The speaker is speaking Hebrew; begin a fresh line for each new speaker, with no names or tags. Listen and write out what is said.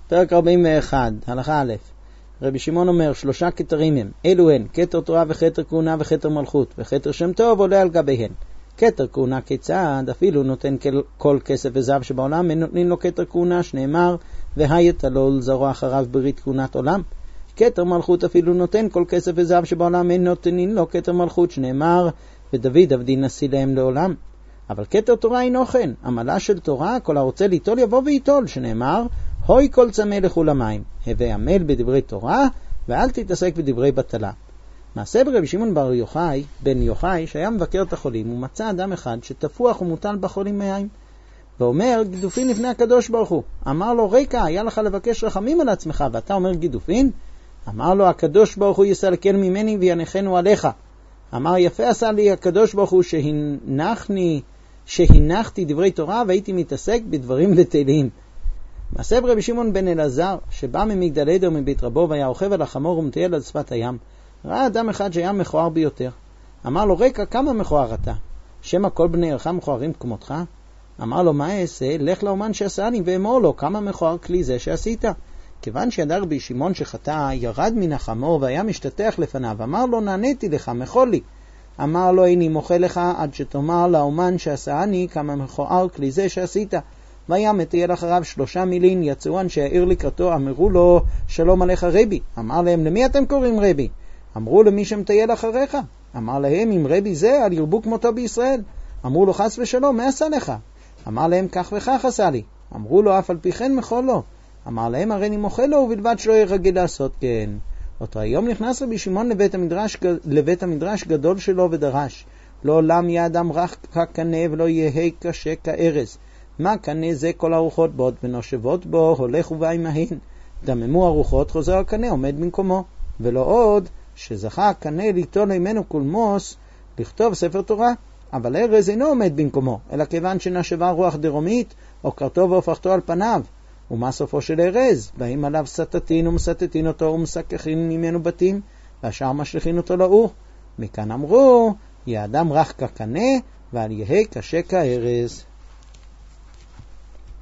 פרק 41, הלכה א'. רבי שמעון אומר, 3 כתרים הם, אלו הן, כתר תורה וכתר כהונה וכתר מלכות, וכתר שם טוב עולה על גביהן. כתר כהונה כיצד, אפילו נותן כל כסף וזהב שבעולם, אין נותנים לו כתר כהונה, שנאמר, והיתלול זרוע אחריו ברית כהונת עולם. כתר מלכות אפילו נותן כל כסף וזהב שבעולם, אין נותנים לו כתר מלכות, שנאמר, ודוד עבדי נשיא להם לעולם. אבל כתר תורה אינו כן, עמלה של תורה, כל הרוצה ליטול יבוא ויטול, שנאמר, הוי כל צמא לכו למים, הווה עמל בדברי תורה, ואל תתעסק בדברי בטלה. מעשה ברבי שמעון בן יוחאי, שהיה מבקר את החולים, הוא מצא אדם אחד שתפוח ומוטל בחולים מים, ואומר, גידופין לפני הקדוש ברוך הוא. אמר לו, ריקה, היה לך לבקש רחמים על עצמך, ואתה אומר גידופין? אמר לו, הקדוש ברוך הוא יסלקל ממני וינחנו עליך. אמר, יפה עשה לי הקדוש ברוך הוא שהנחתי דברי תורה, והייתי מתעסק בדברים בטלים. מעשה ברבי שמעון בן אלעזר, שבא ממגדל עדר מבית רבו, והיה רוכב על החמור ומטייל על שפת הים, ראה אדם אחד שהיה מכוער ביותר. אמר לו, ריקה, כמה מכוער אתה? שמא כל בני ערך מכוערים כמותך? אמר לו, מה אעשה? לך לאומן שעשה לי, ואמור לו, כמה מכוער כלי זה שעשית? כיוון שידע רבי שמעון שחטא, ירד מן החמור והיה משתטח לפניו. אמר לו, נעניתי לך, מחול לי. אמר לו, איני מוחה לך עד שתאמר לאומן שעשני כמה מכוער כלי זה שעשית. והיה מטייל אחריו 3 מילין, יצאו אנשי העיר לקראתו, אמרו לו, שלום עליך רבי. אמר להם, למי אתם קוראים רבי? אמרו למי שמטייל אחריך. אמר להם, אם רבי זה, על ירבו כמותו בישראל. אמרו לו, חס ושלום, מה עשה לך? אמר להם, כך וכך עשה לי. אמרו לו, אף על פי כן מחול לו. אמר להם, הרי אני מוחה לו, ובלבד שלא ירגיל לעשות כן. אותו היום נכנס רבי שמעון לבית המדרש גדול שלו ודרש, לעולם יהיה אדם רך כקנה ולא יהיה קשה כארז. מה קנה זה כל הרוחות בו ונושבות בו, הולך ובאי מהן. דממו הרוחות, חוזר הקנה, עומד במקומו. ולא עוד שזכה הקנה ליטול ממנו קולמוס לכתוב ספר תורה, אבל ארז אינו עומד במקומו, אלא כיוון שנשבה רוח דרומית, או קרתו והופכתו על פניו. ומה סופו של ארז? באים עליו סטטין ומסטטין אותו ומסככין ממנו בתים, והשאר משליחין אותו לאור. מכאן אמרו, יהיה אדם רך כקנה, ועל יהיה קשה כארז.